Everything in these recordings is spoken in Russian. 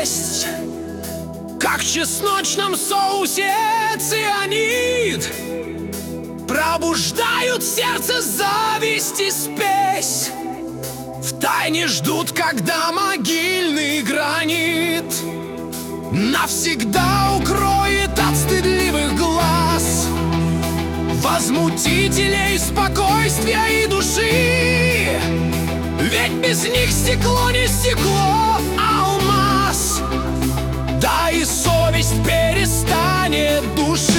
есть, как в чесночном соусе цианид, пробуждают в сердце зависть и спесь, втайне ждут, когда могильный гранит навсегда укроет от стыдливых глаз возмутителей спокойствия и души. Ведь без них стекло не стекло, а алмаз, да и совесть перестанет душить.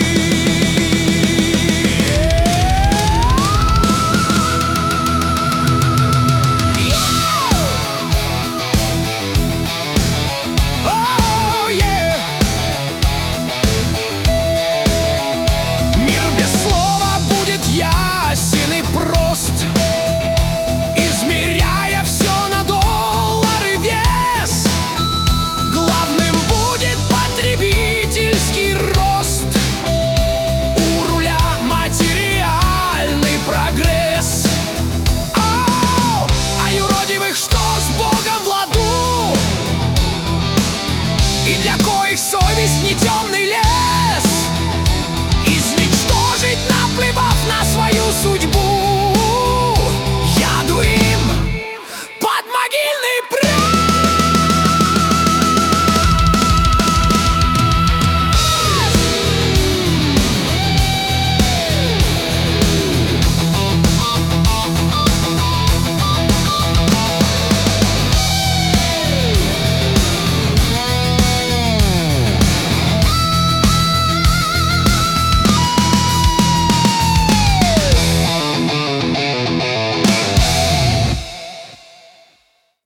Совесть не темный лес, изничтожить, наплевав на свою судьбу.